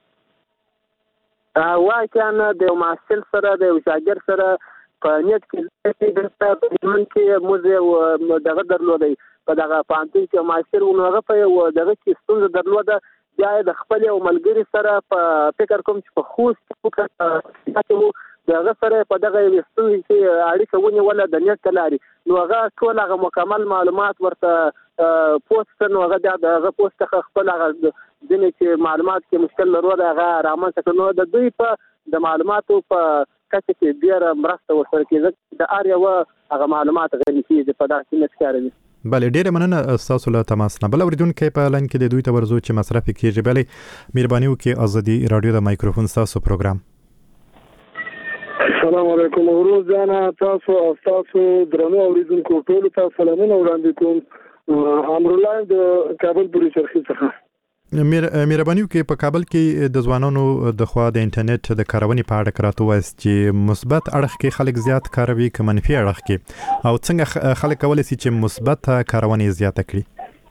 واقعا د یو محصل سره د یو شاګرد سره په نیت کې د هلمند کې موږ دغه درلودی په دغه پوهنتون کې محصل و نو هغه په یو دغه کې ستونزه درلوده بیا د خپل یو ملګري سره په فکر کوم چې په خوست کې دغه سره په دغه ستونزې کې اړیکه ونیوله د نیت له لارې نو هغه ټول هغه مکمل معلومات ورته پوسټ نو هغه دغه پوسټ څخه خپل هغه ځینې چې معلومات کې مشکل لرو هغه رامنځته کړ نو د دوی په د معلوماتو په کچه کې ډېره مرسته ورسره کېږي د هر یوه هغه معلومات غني کېږي په دغه کې نه ښکاري.
بله ډیره مننه ستاسو له تماس نه. بل اوریدونکی په لاین کې د دوی ته ورځو چې مصرف کېږي. بلې مهرباني وکړئ ازادي رادیو د مایکروفون ستاسو پروګرام.
السلام علیکم ورو ځانا تاسو او تاسو درنو اوریدونکو ټول ته سلامونه وړاندې کوم. امرالله د کابل پولیس چرخي څخه.
مهرباني وکړئ په کابل کې د ځوانانو د خوا د انټرنیټ د کارونې په اړه راته ووایاست چې مثبت اړخ کې خلک زیات کاروي که منفي اړخ کې او څنګه خلک کولی شي چې مثبت کارونه زیاته کړي؟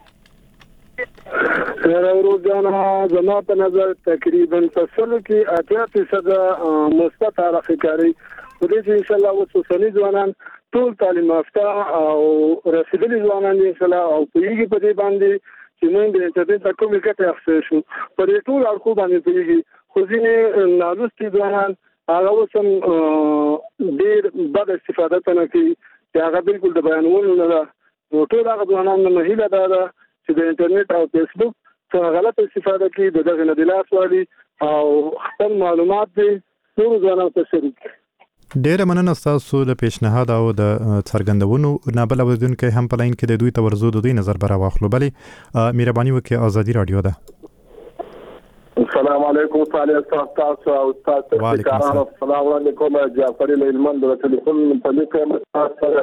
روزانه زما په نظر تقریبا په سلو کې اتیا فیصده مثبت اړخ کوي په دې چې ان شاء الله وسوسنی ځوانان ټول تعلیم یافته او رسیدلي ځوانان ان شاء الله او پیږي په دې باندې چې موږ د انټرنیټ د کومې ګټې اخیستل شو په دې ټول اړخو باندې پیږي خو ځینې نالوستي ځوانان هغه اوس هم ډېر بد استفاده نه کوي چې هغه بالکل د بیانولو نه ده. نو ټول هغه ځوانان نه هیله دا ده چې د انټرنیټ او فیسبوک څخه غلط استفاده کوي د دغه نه د لاس والي او خپل معلومات دي ټول ځوانان ته شریک کړي.
ډیره مننه ستاسو د پیشنهاد او د څرګندونو نه. بل اوریدونکی هم په لاین کې د دوی ته ورځو د دوی نظر به راواخلو. بلې مهرباني وکړئ ازادي رادیو ده.
السلام علیکم صالح تاسو او تاسو کارانو السلام علیکم جعفر هلمند د ټلیفون په لیکه تاسو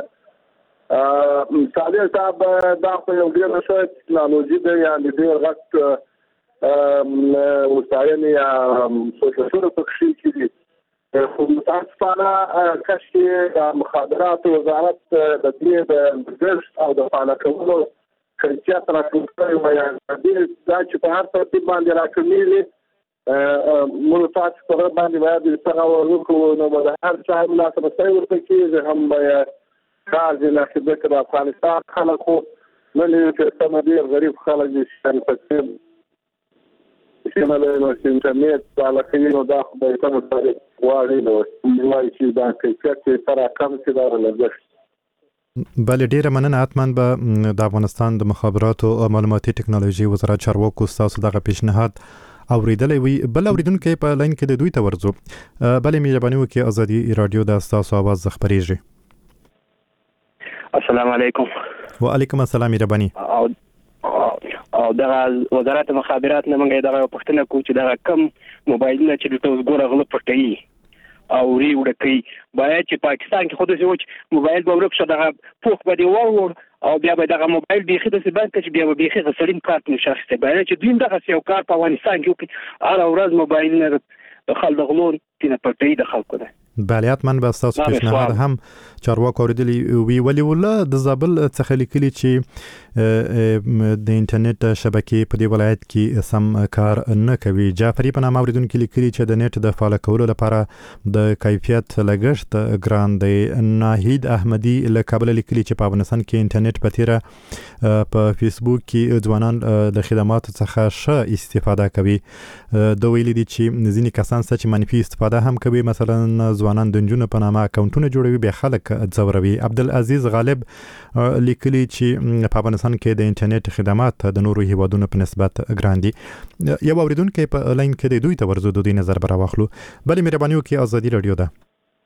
صالح صاحب دا په یو ډیر ښه ټکنالوژي ده یعنی ډیر غټ وسایل یا سوشل پکشي کې خو متاسفانه کشکې د مخابراتو وزارت د دې د ګشت او د فعاله کولو کیفیت راټول کړی وای دا چې په هر ترتیب باندې راکړي موږ تاسو په باندې باید څنګه ورکو نو د هر چا ملاتړ سره ورته کېږي هم به کار د نخبه د افغانستان خلکو نه لري چې سم ډیر غریب خلک دي چې په شمال انټرنیټ علاقه نو دا به کوم څه واړی نو وایي چې دا کیفیت سره کم شي دا لږ.
بله ډیره مننه. حتما به د افغانستان د مخابراتو او معلوماتي ټکنالوژي وزارت چارواکو ستاسو دغه پیشنهاد اوریدلی وي. بل اوریدونکی په لاین کې د دوی ته ورځو. بلې مهرباني وکړئ ازادي رادیو د ستاسو اواز خپریږي.
السلام علیکم.
وعلیکم السلام مهرباني.
او دغه وزارت مخابرات نه موږ دغه پښتنه کو چې دغه کم موبایلونه چې د توس ګوره غلط پټي او ری وړکې باید چې پاکستان کې خود څه وچ موبایل به ورک شو دغه پوخ به دی وور او بیا به دغه موبایل بيخي د سبا چې بیا به بيخي غسلین کارت نشخصه باید چې دوی دغه یو کار په افغانستان کې هر ورځ موبایل نه خلک غلون تینه پټي د خلکو ده.
بله حتما به ستاسو پیشنهاد هم چارواکو اوریدلی وي. ولې ولا د زابل څخه لیکلي چې د انټرنیټ شبکې په دې ولایت کې سم کار نه کوي. جعفري په نامه اوریدونکي لیکلي چې د نیټ د فعاله کولو لپاره د کیفیت لګښت ګران دی. ناهید احمدي له کابل لیکلي چې په افغانستان کې انټرنیټ په تیره په فیسبوک کې ځوانان د خدماتو څخه ښه استفاده کوي. د ویلي دي چې ځینې کسان چې منفي استفاده هم کوي، مثلا ځوانان د نجونو په نامه اکاونټونه جوړوي بیا خلک ځوروي. عبدالعزیز غالب لیکلي چې په افغانستان کې د انټرنیټ خدمات د نورو هیوادونو په نسبت ګران دي. یو اوریدونکی په لاین کې دی، دوی ته ورځو د دوی نظر به راواخلو. بلې مهرباني وکړئ ازادي رادیو ده.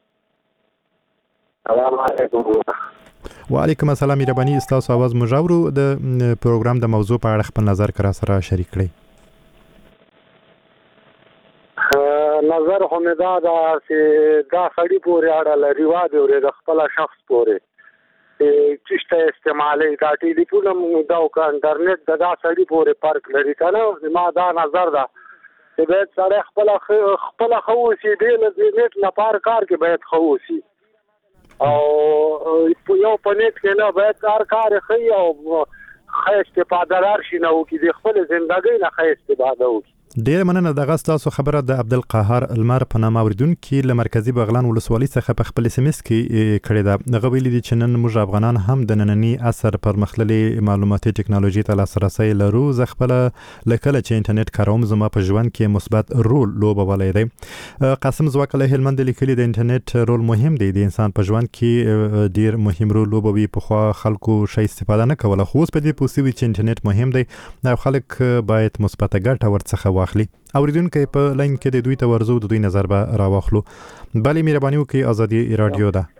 السلام علیکم.
وعلیکم السلام. مهرباني ستاسو आवाज موږ اورو. د پروګرام د موضوع په اړه خپل نظر کرا سره شریک کړئ.
نظر خو مې دا ده چې دا سړي پورې اړه لري واده ورې د خپل شخص پورې چشته استعمالي دا ټلیفون هم دا او انټرنیټ دا سړي پورې فرق لري کنه ما دا نظر ده چې باید سړی خپل خپل خووسي دی له نت نه پار کار کې باید خووسي او یو په نت کې نه باید کار کار خي او ښه استفاده دار شي نه وکړي د خپل ژوندۍ نه ښه استفاده وکړي.
ډیر مننه دغه تاسو خبره د عبدالقاهر المر په نامه اوریدونکو له مرکزی بغلان ولسوالۍ څخه په خپل سیمس کې کړی دا دغه ویلي دي چې نن موږ افغانان هم د نننی عصر پرمختللي معلوماتي ټکنالوژي ته لاسرسي لرو. زه خپل لکه چې انټرنیټ کاروم زما په ژوند کې مثبت رول لوبولی دی. قاسم زواکله هلمند لیکلي د انټرنیټ رول مهم دی د انسان په ژوند کې ډیر مهم رول لوبوي. په خو خلکو شي استفاده نه کوله خو اوس په دې پوسوي چې انټرنیټ مهم دی نو خلک باید مثبت ګټه ورڅخه واخلي. اوریدونکو په لاین کې د دوی ته ورزو د دوی نظر به راوخلو. بلې مهرباني وکړئ ازادي رادیو ده.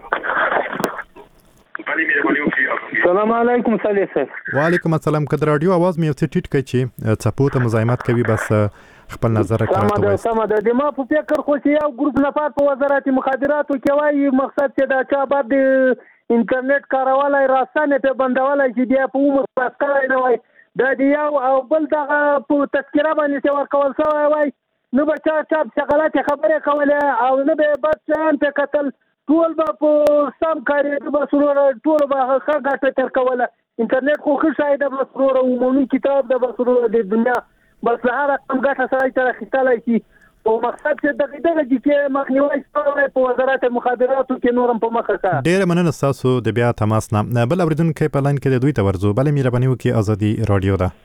السلام علیکم صالح صاحب.
وعلیکم السلام. کله رادیو आवाज مې یو څه ټیټ کړئ چې څپو ته مزاحمت کوي بس خپل نظر راکړئ.
سم ده سم ده د ما په فکر خو چې یو ګروپ نفر په وزارت مخابراتو کې وایي مقصد چې دا چا بعد انټرنیټ کارولای راستانه په بندولای چې بیا په عمر پاس کړای نه وای دا دی یو او بل دغه په تذکره باندې چې ورکول شوی وای نو به چا چا غلط خبره کوله او نه به بس ځان په قتل ټول به په سم کاری به سرور ټول به ښه ګټه تر کوله. انټرنیټ خو ښه شاید به سرور عمومي کتاب د سرور د دنیا بس هر رقم ګټه سره تر اخیستلای شي او مقصد چې دغه دغه چې مخنیوي شوی په وزارت مخابراتو کې نورم په مخه کا.
ډیر مننه تاسو د بیا تماس نه بل اوریدونکو په لاین کې د دوی ته ورزو. بلې مهرباني وکړئ ازادي رادیو ده.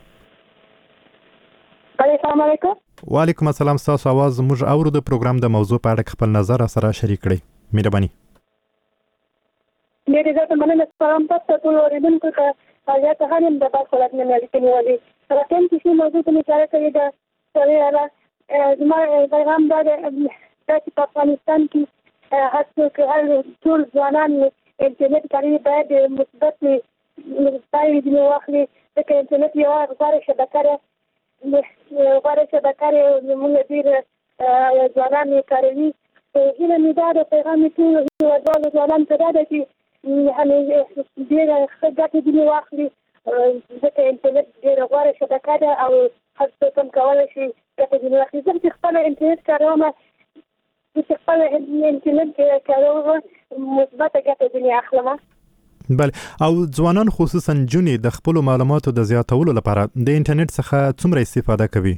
السلام علیکم.
وعلیکم السلام. تاسو आवाज موږ اورو د پروګرام د موضوع په اړه خپل نظر سره شریک کړئ. مهرباني.
ډیر زیات مننه سلام تاسو ټول اوریدونکو ته یا ته هم د تاسو خلک نه لیکنې ولې راکم چې موضوع ته مشاره کوي دا سره زما پیغام دا دی چې په افغانستان کې هر څوک هر ټول ځوانان انټرنیټ کاروي باید مثبت ځای دې واخلي ځکه انټرنیټ یو غوره شبکه ده غوره شبکه ده موږ ډېر ځوانان یې کاروي. هیله مې دا ده پیغام مې ټولو هېوادوالو ځوانانو ته دا ده چې ډېره ښه ګټه دې واخلي ځکه انټرنیټ ډېره غوره شبکه ده او هر څوک هم کولی شي ګټه دې واخلي. زه چې خپله انټرنیټ کاروم چې خپله انټرنیټ کاروم مثبته ګټه ځینې اخلم.
بله او ځوانان خصوصا نجونې د خپلو معلوماتو د زیاتولو لپاره د انټرنیټ څخه څومره استفاده کوي؟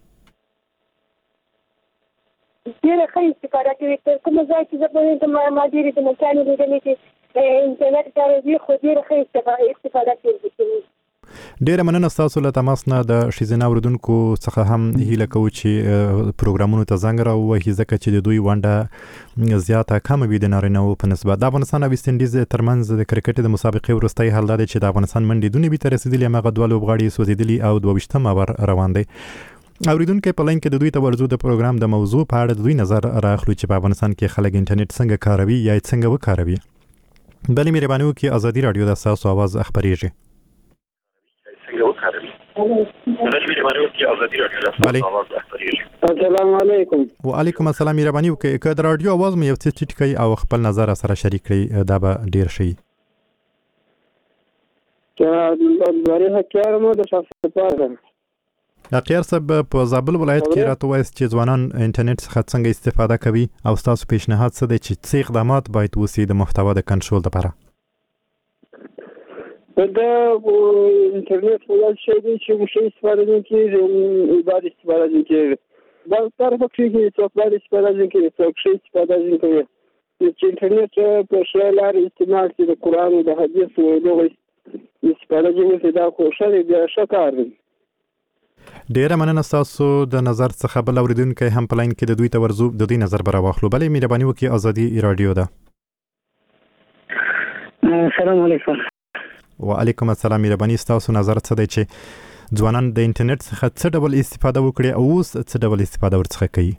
ډېره ښه استفاده کوي. تر کومه ځای چې زه پوهېږم ما ډېرې د مکانې لیدلې چې انټرنیټ کاروي خو ډېره ښه استفاده کوي.
ډیره مننه تاسو له تماس نه د شیزنا اوریدونکو څخه هم هیله کوو چې پروګرامونو ته زنګ راووهي ځکه چې د دوی ونډه زیاته کمه وي د نارینه‌وو په نسبت. د افغانستان او ویسټ انډیز ترمنځ د کرکټ د مسابقې وروستی حال دا دی چې د افغانستان منډې دونې به ته رسېدلي هماغه دوه لوبغاړي سوځېدلي او دوه ویشتم اوور روان دی. اوریدونکو په لاین کې د دوی ته ورزو د پروګرام د موضوع په اړه د دوی نظر راخلو چې په افغانستان کې خلک انټرنیټ څنګه کاروي یا څنګه وکاروي. بلې مهرباني وکړئ ازادي رادیو د تاسو आवाज خبرېږي.
السلام علیکم.
وعلیکم السلام. مهرباني وکړئ که د رادیو आवाज مې یو څه ټیټ کړئ او خپل نظر سره شریک کړئ دا به ډیر شي. اقیار صاحب په زابل ولایت کې راته وایست چې ځوانان انټرنیټ څخه څنګه استفاده کوي او تاسو پیشنهاد څه دی چې څه اقدامات باید وشي د محتوا د کنټرول لپاره؟
دا انټرنیټ ولر شي چې موږ استفاده کوي باید استفاده کوي دا طرف کې چې څوک باید استفاده کوي څوک شي استفاده کوي چې انټرنیټ په شای لار استعمال کړي د قرآن او د حدیث او دغه استفاده کوي دا خو شری بیا شکار دی.
ډیره مننه تاسو د نظر څخه. بل اوریدونکو هم په لاین کې د دوی ته ورزو د دوی نظر به راواخلو. بلې مهرباني وکړئ ازادي رادیو ده.
السلام علیکم.
وعلیکم السلام. مهرباني تاسو نظر څه دی چې ځوانان د انټرنیټ څخه څه ډول استفاده وکړي او اوس څه ډول استفاده ورڅخه کوي؟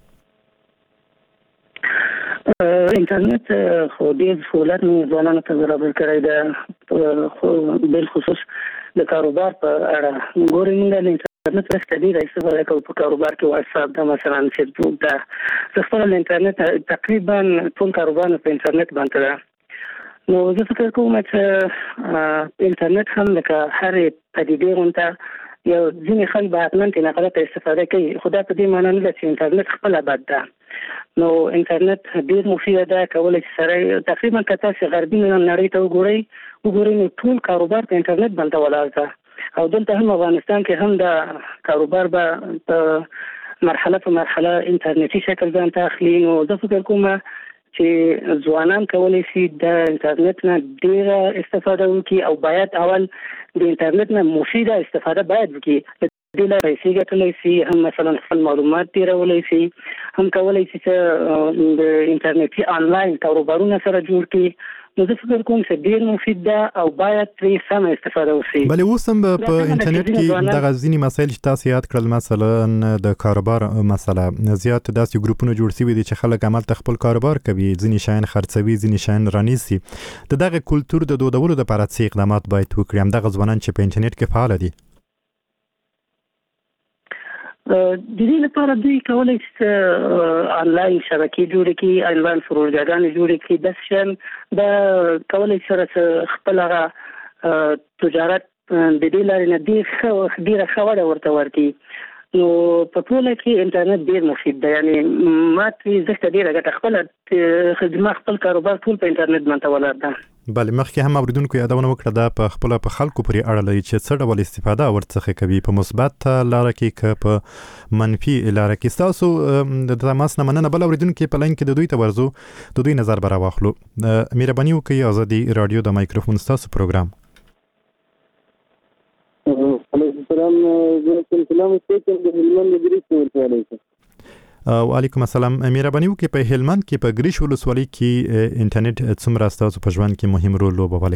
انټرنیټ خو ډېر سهولت ځوانانو ته برابر کړی دی خو بالخصوص د کاروبار په اړه ګورې موږ انټرنیټ څخه ډېر استفاده کوو په کاروبار کې. واتساپ دا مثلا فیسبوک دا څخه له انټرنیټ تقریبا ټول کاروبار په انټرنیټ باندې ده. نو زه فکر کوم چې انټرنیټ هم لکه هر پدیدې غونډه یو ځینې خلک به حتماً ترې غلطه استفاده کوي، خو دا په دې معنی نه ده چې انټرنیټ خپله بد ده. نو انټرنیټ ډېر مفیده ده، کولی چې سړی تقریبا که تاسې غربي نړۍ ته وګورئ وګورئ نو ټول کاروبار په انټرنیټ باندې ولاړ ده. او دلته هم افغانستان کې هم د کاروبار به په مرحله په مرحله انټرنیټي شکل ځان ته اخلي. نو زه فکر کوم چې ځوانان کولی شي د انټرنیټ نه ډېره استفاده وکړي او باید اول د انټرنیټ نه مفیده استفاده باید وکړي. دې لاره پیسې ګټلی شي، هم مثلا خپل معلومات تېرولی شي، هم کولی شي چې د انټرنیټي آنلاین کاروبارونه سره جوړ کړي. نو زه فکر کوم چې ډېر مفید ده او باید ترې سمه استفاده وشي.
بلې اوس هم په انټرنیټ کې دغه ځینې مسایل چې تاسو یاد کړل، مثلا د کاروبار مسله، زیات داسې ګروپونه جوړ شوي دي چې خلک عملته خپل کاروبار کوي، ځینې شیان خرڅوي، ځینې شیان رانیسي. د دغه کلتور د دودولو لپاره څه اقدامات باید وکړي، همدغه ځوانان چې په انټرنیټ کې فعال دي؟
د دې لپاره دوی کولی چې آنلاین شبکې جوړې کړي، آنلاین پروژګانې جوړې کړي. داسې شیان دا کولی سره چې خپل هغه تجارت د دې لارې نه ډېره ښه وده ورته ورکړي. نو په ټوله کې انټرنیټ ډېر مفید دی. یعنې ما ترې زه ته ډېره ګټه خپله خدمت خپل کاروبار ټول په انټرنیټ باندې ولاړ ده.
بله، مخکې هم اوریدونکو یادونه وکړه دا په خپله په خلکو پورې اړه لري چې څه ډول استفاده ورڅخه کوي، په مثبت لاره کې که په منفي لاره کې. ستاسو د تماس نه مننه. بل اوریدونکي په لاین کې د دوی ته ورځو، د دوی نظر به راواخلو. مهرباني وکړئ، ازادي راډیو د مایکروفون ستاسو پروګرام.
علیکم السلام. زه کوم سلام ستاسو د هلمند د ګریش ولسوالۍ څخه.
وعلیکم السلام. مهرباني وکړئ، په هلمند کې په ګریش ولسوالۍ کې انټرنیټ څومره ستاسو په ژوند کې مهم رول لوبولی؟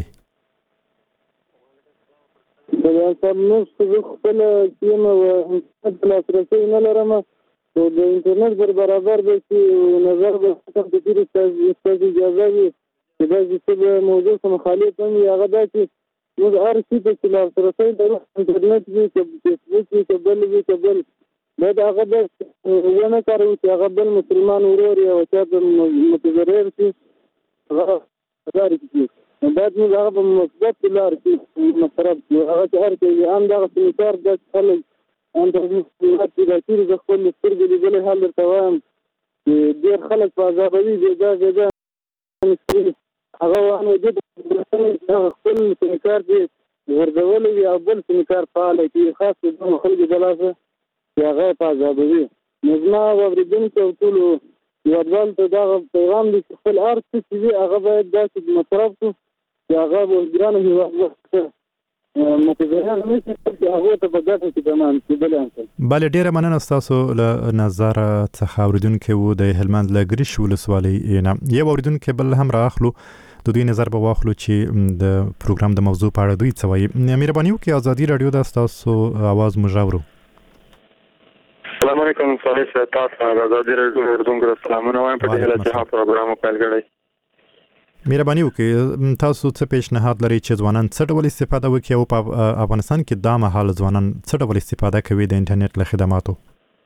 دا سم نو څه خپل یم او انټرنیټ لاسرسی نه لرم، او د انټرنیټ پر برابر به چې نظر به کوم د دې ستاسو اجازه وي چې دا چې موضوع سره مخالف هم وي، هغه دا چې موږ هر څه چې لاسرسی لرو انټرنیټ وي، چې فیسبوک وي، چې بل وي، چې بل دا د هغه د ونه کارو چې هغه بل مسلمان ورور یا چا متضرر شي هغه لارې کړي. باید موږ هغه په مثبت لار کې مصرف کړو. هغه چې هر کوي هم دغه سمیکار د خلک انټرنیټ پیدا کړي. زه خپل سترګې لیدلی حال درته وایم چې ډېر خلک په عذابوي بېځا بېځا هغه وانه د خپل سمیکار چې غورځولی وي او بل سمیکار فعاله کړي، خاص د دغو خلکو د لاسه چې هغه په عذابوي. نو زما واورېدونکي او ټولو هېوادوالو ته دغه پیغام دی چې خپل هر څه چې وي هغه باید داسې مصرف کړو چې هغه به ګرانو هېوادوالو ته متضرر نه شي، چې هغو ته په ګټه کې تمام شي. بله
بله، ډېره مننه ستاسو له نظره څخه. اوریدونکی و د هلمند له ګریش ولسوالۍ نه. یو اوریدونکی بل هم رااخلو، د دوی نظر به واخلو چې د پروګرام د موضوع په اړه دوی څه وایي. مهرباني وکړئ، ازادي راډیو ده، ستاسو اواز موږ اورو.
السلام علیکم. صالح صاحب، تاسو د ازادي راډیو اوریدونکو ته سلامونه وایم. په دې هیله چې ها پروګرام پیل کړی.
مهرباني وکړئ، تاسو څه پیشنهاد لرئ چې ځوانان څه ډول استفاده وکړي، او په افغانستان کې دا مهال ځوانان څه ډول استفاده کوي د انټرنیټ له خدماتو؟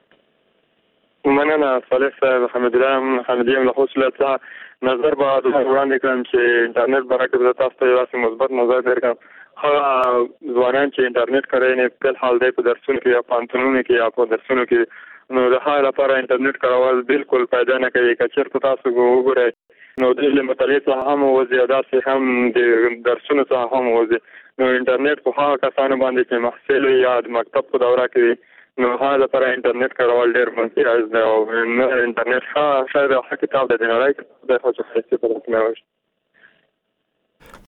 مننه صالح صاحب. حمدالله حمدیم له حوصله څخه نظر به وړاندې کړم چې انټرنیټ برکت زه تاسو ته یو مثبت نظر درکړم. هغه ځوانان چې انټرنیټ کاروي نه په حال دی په درسونو کې یا پانتونونو کې یا په درسونو کې، نو د هغه لپاره انټرنیټ کارول بالکل پیدا نه کوي. که چېرته تاسو وګورئ نو د مطالعې څخه هم وځي، داسې هم د درسونو څخه هم وځي. نو انټرنیټ په هغه کسانو باندې چې محصل یا د مکتب په دوره کې، نو هغه لپاره انټرنیټ کارول ډېر ممتاز دی. او انټرنیټ ښه شی دی، ښه کتاب دی، د نړۍ کتاب دی، خو چې ښایستې په رسمه وشي.